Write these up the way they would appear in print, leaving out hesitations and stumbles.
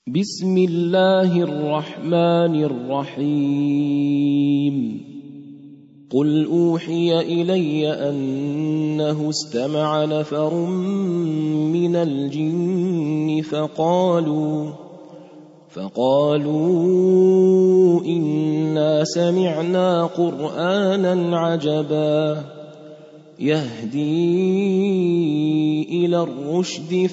بسم الله الرحمن الرحيم قل أوحي إلي أنه استمع نفر من الجن فقالوا إنا سمعنا قرآنا عجبا يهدي إلى الرشد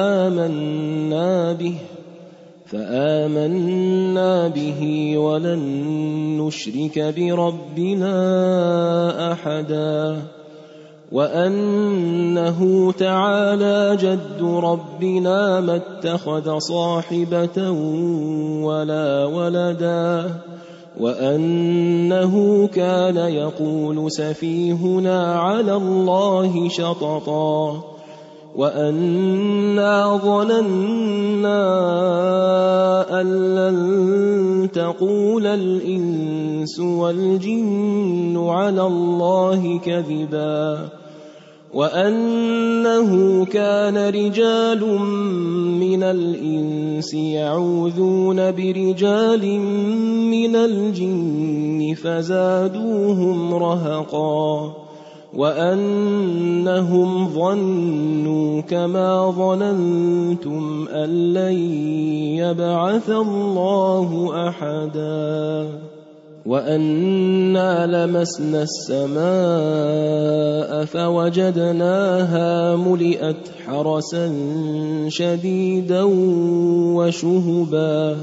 فآمنا به ولن نشرك بربنا أحدا وأنه تعالى جد ربنا ما اتخذ صاحبة ولا ولدا وأنه كان يقول سفيهنا على الله شططا وأنا ظننا أن لن تقول الإنس والجن على الله كذبا وأنه كان رجال من الإنس يعوذون برجال من الجن فزادوهم رهقا وأنهم ظنوا كما ظننتم أن لن يبعث الله أحدا وأنا لمسنا السماء فوجدناها ملئت حرسا شديدا وشهبا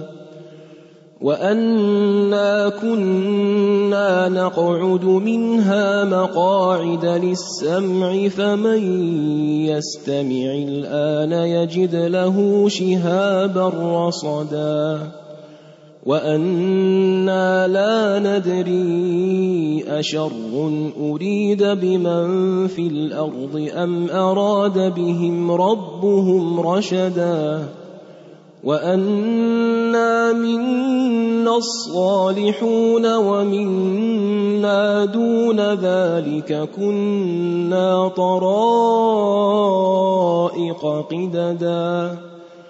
وأنا كنا نقعد منها مقاعد للسمع فمن يستمع الآن يجد له شهابا رصدا وأنا لا ندري أشر أريد بمن في الأرض أم أراد بهم ربهم رشدا وأنا منا الصالحون ومنا دون ذلك كنا طرائق قددا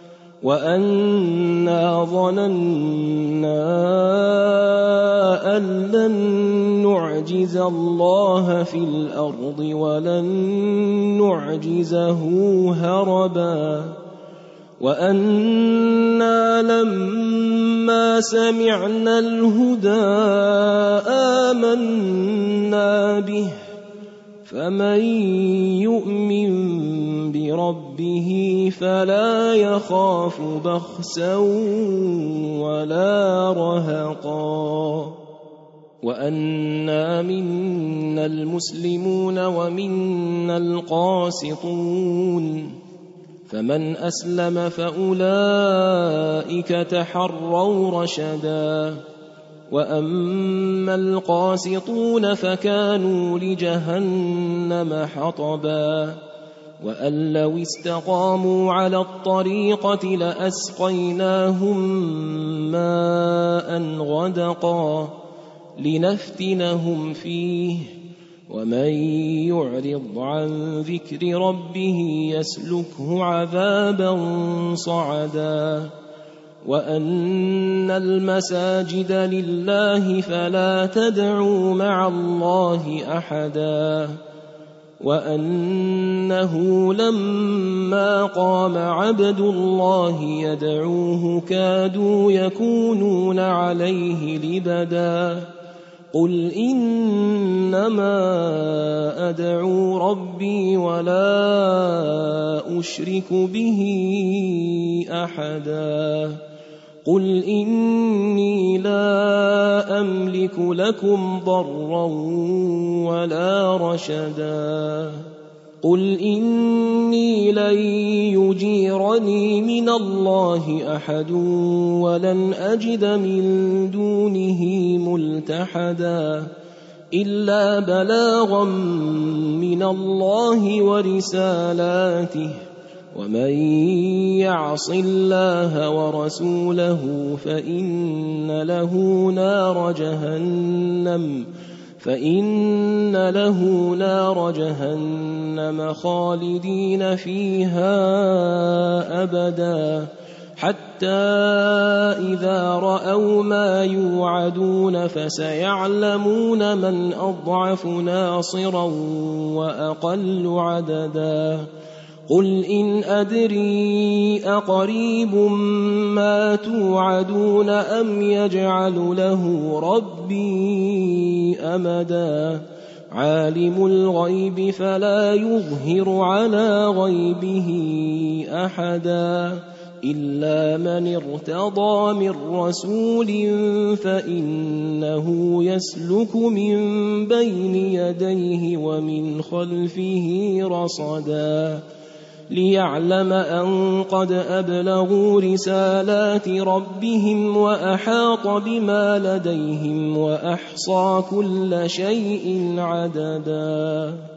وأنا ظننا أن لن نعجز الله في الأرض ولن نعجزه هربا وأنا لما سمعنا الهدى آمنا به فمن يؤمن بربه فلا يخاف بخسا ولا رهقا وأنا منا المسلمون ومنا القاسطون فمن أسلم فأولئك تحروا رشدا وأما القاسطون فكانوا لجهنم حطبا وأن لو استقاموا على الطريقة لأسقيناهم ماء غدقا لنفتنهم فيه ومن يعرض عن ذكر ربه يسلكه عذابا صعدا وأن المساجد لله فلا تدعوا مع الله أحدا وأنه لما قام عبد الله يدعوه كادوا يكونون عليه لبدا قل إنما أدعو ربي ولا أشرك به أحدا قل إني لا أملك لكم ضرا ولا رشدا قل إني لن يجيرني من الله أحد ولن أجد من دونه ملتحدا إلا بلاغا من الله ورسالاته ومن يعص الله ورسوله فإن له نار جهنم خالدين فيها أبدا حتى إذا رأوا ما يوعدون فسيعلمون من أضعف ناصرا وأقل عددا قل إن أدري أقريب ما توعدون أم يجعل له ربي أمدا عالم الغيب فلا يظهر على غيبه أحدا إلا من ارتضى من رسول فإنه يسلك من بين يديه ومن خلفه رصدا ليعلم أن قد أبلغوا رسالات ربهم وأحاط بما لديهم وأحصى كل شيء عددا